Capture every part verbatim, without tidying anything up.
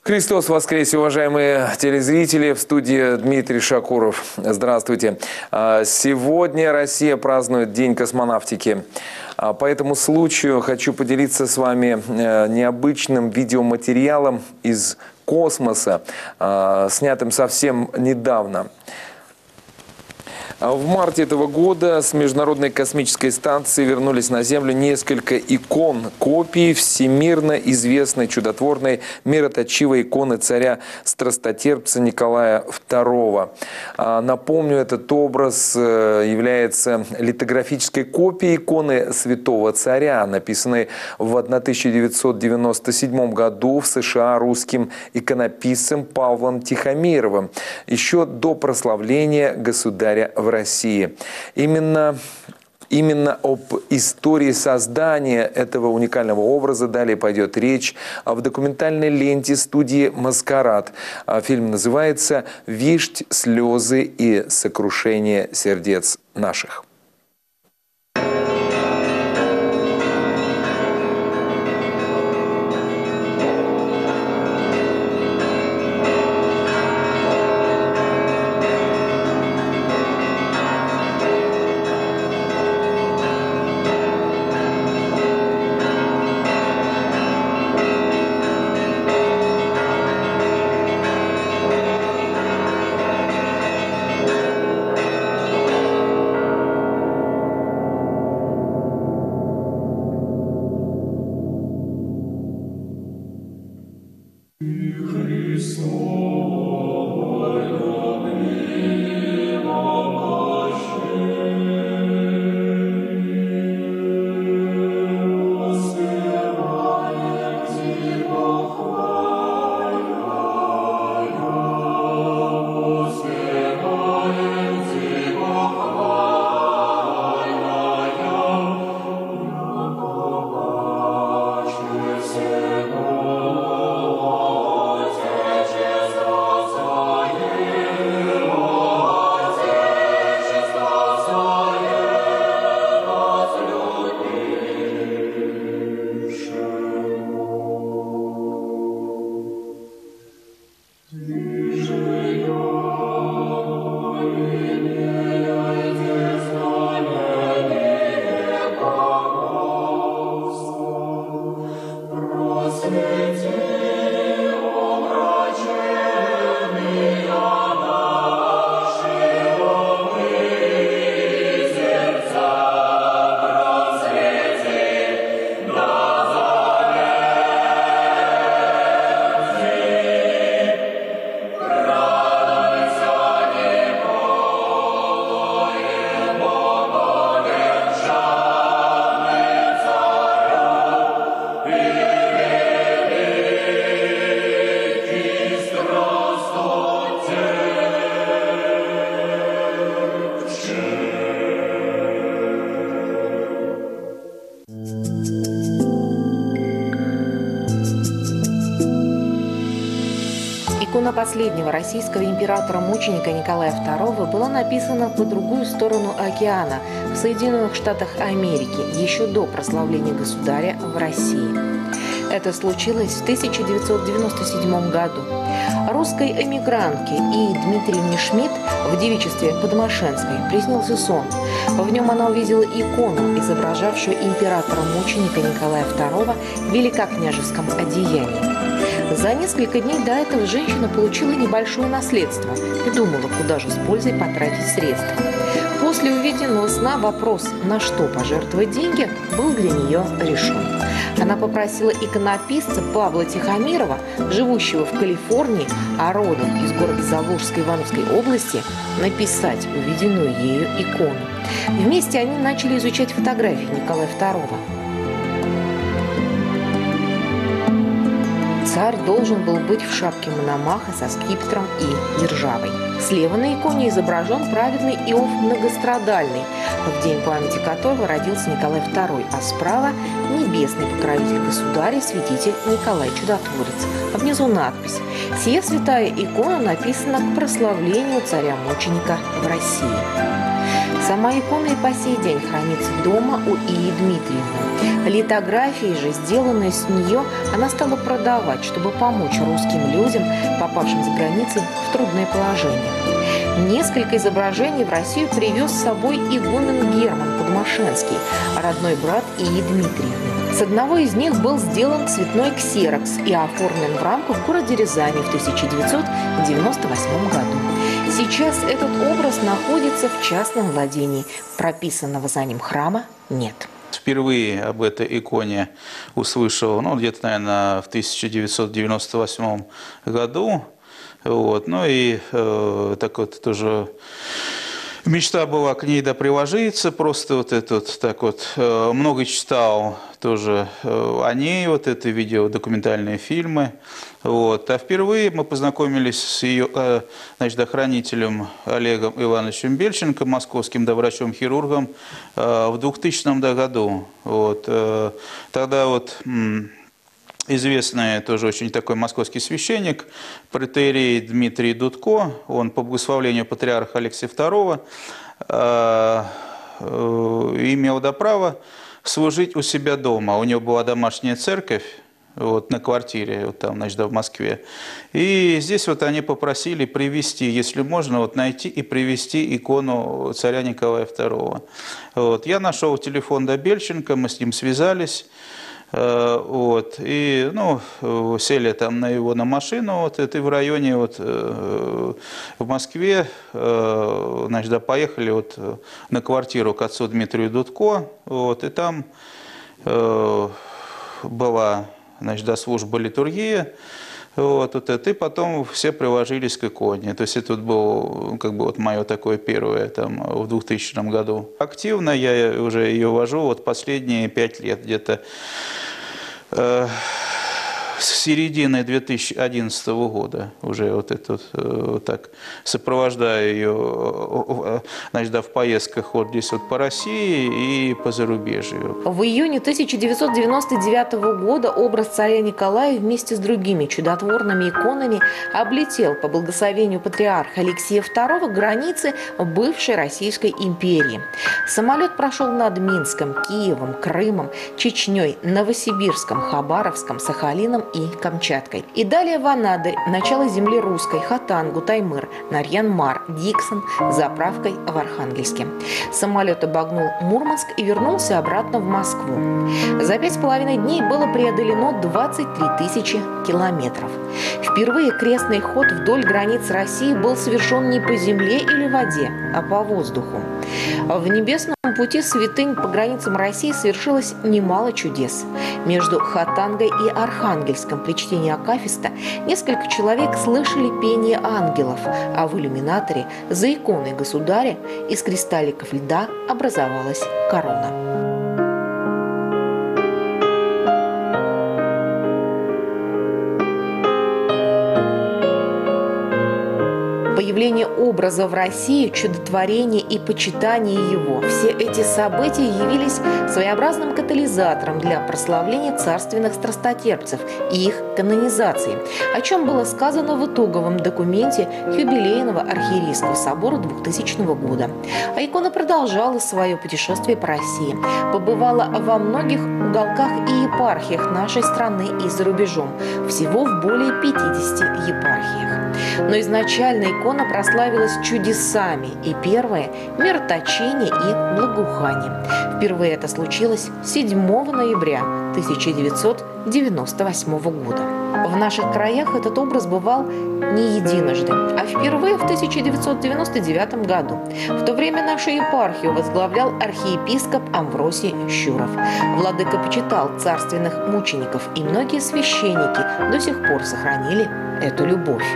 Христос воскресе, уважаемые телезрители! В студии Дмитрий Шакуров. Здравствуйте. Сегодня Россия празднует День космонавтики. По этому случаю хочу поделиться с вами необычным видеоматериалом из космоса, снятым совсем недавно. В марте этого года с Международной космической станции вернулись на Землю несколько икон, копий всемирно известной чудотворной мироточивой иконы царя страстотерпца Николая второго. Напомню, этот образ является литографической копией иконы святого царя, написанной в тысяча девятьсот девяносто седьмом году в США русским иконописцем Павлом Тихомировым, еще до прославления государя в России. Именно, именно об истории создания этого уникального образа далее пойдет речь в документальной ленте студии «Маскарад». Фильм называется «Вишть, слезы и сокрушение сердец наших». Икона последнего российского императора-мученика Николая второго была написана по другую сторону океана, в Соединенных Штатах Америки, еще до прославления государя в России. Это случилось в тысяча девятьсот девяносто седьмом году. Русской эмигрантке И. Дмитриевне Шмидт в девичестве Подмашенской приснился сон. В нем она увидела икону, изображавшую императора-мученика Николая второго в великокняжеском одеянии. За несколько дней до этого женщина получила небольшое наследство и думала, куда же с пользой потратить средства. После увиденного сна вопрос, на что пожертвовать деньги, был для нее решен. Она попросила иконописца Павла Тихомирова, живущего в Калифорнии, а родом из города Заволжской Ивановской области, написать увиденную ею икону. Вместе они начали изучать фотографии Николая второго. Царь должен был быть в шапке Мономаха со скипетром и державой. Слева на иконе изображен праведный Иов Многострадальный, в день памяти которого родился Николай второй, а справа – небесный покровитель государя, святитель Николай Чудотворец. А внизу надпись: «Сия святая икона написана к прославлению царя-мученика в России». Сама икона и по сей день хранится дома у Ии Дмитриевны. Литографии же, сделанные с нее, она стала продавать, чтобы помочь русским людям, попавшим за границей в трудное положение. Несколько изображений в Россию привез с собой игумен Герман Подмашенский, родной брат Ии Дмитриевны. С одного из них был сделан цветной ксерокс и оформлен в рамках в городе Рязани в тысяча девятьсот девяносто восьмом году. Сейчас этот образ находится в частном владении. Прописанного за ним храма нет. Впервые об этой иконе услышал, ну, где-то, наверное, в тысяча девятьсот девяносто восьмом году. Вот. Ну и э, так вот тоже мечта была к ней да приложиться, просто вот этот, так вот, э, много читал тоже э, о ней, вот это видео, документальные фильмы. Вот. А впервые мы познакомились с ее, э, значит, охранителем Олегом Ивановичем Бельченко, московским врачом-хирургом, э, в двухтысячном году. Вот. Э, тогда вот... Известный тоже очень такой московский священник, претерий Дмитрий Дудко, он по благословению патриарха Алексия второго э, э, имел до права служить у себя дома. У него была домашняя церковь вот, на квартире, вот там, значит, в Москве. И здесь вот они попросили привезти, если можно, вот найти и привезти икону царя Николая второго. Вот. Я нашел телефон до Бельченко, мы с ним связались. Вот, и, ну, сели там на его на машину, вот, это в районе, вот, в Москве, значит, да, поехали вот на квартиру к отцу Дмитрию Дудко, вот, и там была, значит, да, служба литургии, вот, вот это, и потом все приложились к иконе. То есть это вот было, как бы, вот мое такое первое там в двухтысячном году. Активно я уже ее вожу вот последние пять лет где-то. Э, с середины две тысячи одиннадцатого года уже вот это вот, вот так сопровождаю ее, значит, да, в поездках вот здесь вот по России и по зарубежью. В июне тысяча девятьсот девяносто девятого года образ царя Николая вместе с другими чудотворными иконами облетел по благословению патриарха Алексия второго границы бывшей Российской империи. Самолет прошел над Минском, Киевом, Крымом, Чечней, Новосибирском, Хабаровском, Сахалином и Камчаткой. И далее в Анадырь, начало земли русской, Хатангу, Таймыр, Нарьян-Мар, Диксон, заправкой в Архангельске. Самолет обогнул Мурманск и вернулся обратно в Москву. За пять с половиной дней было преодолено двадцать три тысячи километров. Впервые крестный ход вдоль границ России был совершен не по земле или воде, а по воздуху. В небесном пути святынь по границам России совершилось немало чудес. Между Хатангой и Архангельском при чтении акафиста несколько человек слышали пение ангелов, а в иллюминаторе за иконой государя из кристалликов льда образовалась корона. Появление образа в России, чудотворение и почитание его – все эти события явились своеобразным катализатором для прославления царственных страстотерпцев и их канонизации, о чем было сказано в итоговом документе юбилейного архиерейского собора двухтысячного года. А икона продолжала свое путешествие по России, побывала во многих уголках и епархиях нашей страны и за рубежом, всего в более пятидесяти епархиях. Но изначально икона прославилась чудесами, и первое – мироточение и благоухание. Впервые это случилось седьмого ноября тысяча девятьсот девяносто восьмого года. В наших краях этот образ бывал не единожды, а впервые в тысяча девятьсот девяносто девятом году. В то время нашу епархию возглавлял архиепископ Амвросий Щуров. Владыка почитал царственных мучеников, и многие священники до сих пор сохранили эту любовь.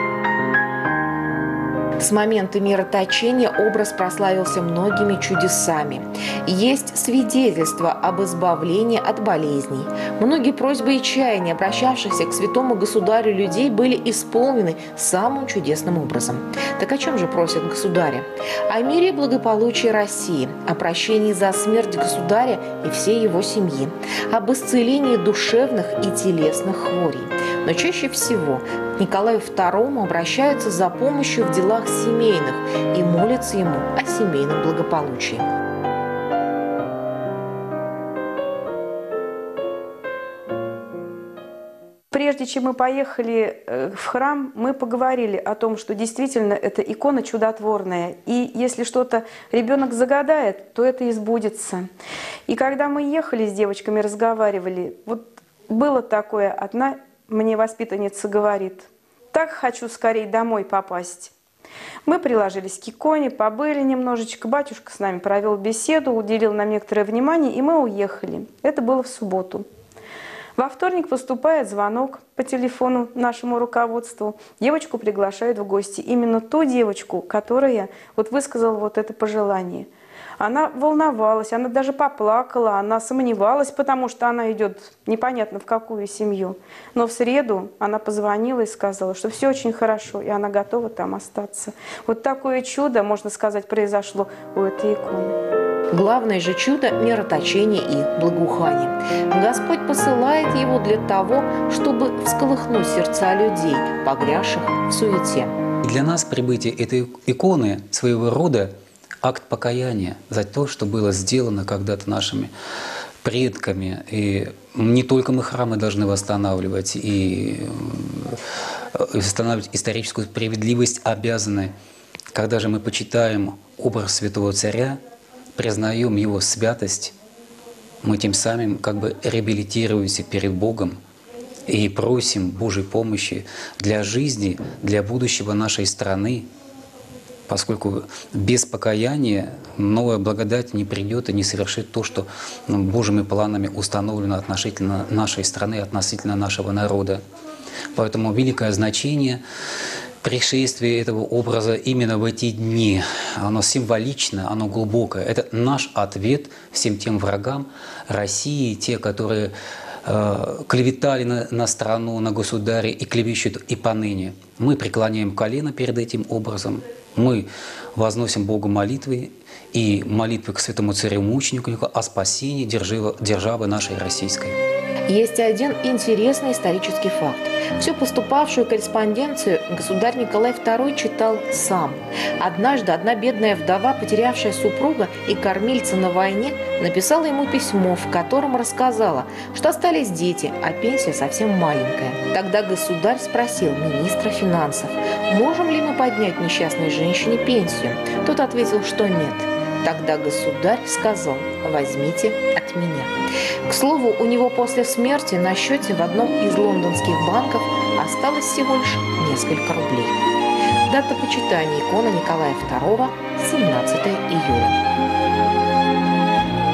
С момента мироточения образ прославился многими чудесами. Есть свидетельства об избавлении от болезней. Многие просьбы и чаяния обращавшихся к святому государю людей были исполнены самым чудесным образом. Так о чем же просят государя? О мире и благополучии России, о прощении за смерть государя и всей его семьи, об исцелении душевных и телесных хворей. Но чаще всего к Николаю второму обращаются за помощью в делах семейных и молятся ему о семейном благополучии. Прежде чем мы поехали в храм, мы поговорили о том, что действительно эта икона чудотворная. И если что-то ребенок загадает, то это и сбудется. И когда мы ехали с девочками, разговаривали, вот было такое, одна мне воспитанница говорит: «Так хочу скорее домой попасть». Мы приложились к иконе, побыли немножечко, батюшка с нами провел беседу, уделил нам некоторое внимание, и мы уехали. Это было в субботу. Во вторник поступает звонок по телефону нашему руководству. Девочку приглашают в гости. Именно ту девочку, которая вот высказала вот это пожелание. Она волновалась, она даже поплакала, она сомневалась, потому что она идет непонятно в какую семью. Но в среду она позвонила и сказала, что все очень хорошо, и она готова там остаться. Вот такое чудо, можно сказать, произошло у этой иконы. Главное же чудо – мироточение и благоухание. Господь посылает его для того, чтобы всколыхнуть сердца людей, погрязших в суете. Для нас прибытие этой иконы своего рода акт покаяния за то, что было сделано когда-то нашими предками. И не только мы храмы должны восстанавливать и восстанавливать историческую справедливость обязаны. Когда же мы почитаем образ святого царя, признаем его святость, мы тем самым как бы реабилитируемся перед Богом и просим Божьей помощи для жизни, для будущего нашей страны, поскольку без покаяния новая благодать не придет и не совершит то, что Божьими планами установлено относительно нашей страны, относительно нашего народа. Поэтому великое значение пришествие этого образа именно в эти дни, оно символично, оно глубокое. Это наш ответ всем тем врагам России, те, которые э, клеветали на, на страну, на государя и клевещут и поныне. Мы преклоняем колено перед этим образом, мы возносим Богу молитвы и молитвы к святому царю-мученику о спасении державы, державы нашей российской. Есть один интересный исторический факт. Всю поступавшую корреспонденцию государь Николай второй читал сам. Однажды одна бедная вдова, потерявшая супруга и кормильца на войне, написала ему письмо, в котором рассказала, что остались дети, а пенсия совсем маленькая. Тогда государь спросил министра финансов, можем ли мы поднять несчастной женщине пенсию. Тот ответил, что нет. Тогда государь сказал: возьмите от меня. К слову, у него после смерти на счете в одном из лондонских банков осталось всего лишь несколько рублей. Дата почитания иконы Николая второго – семнадцатое июля.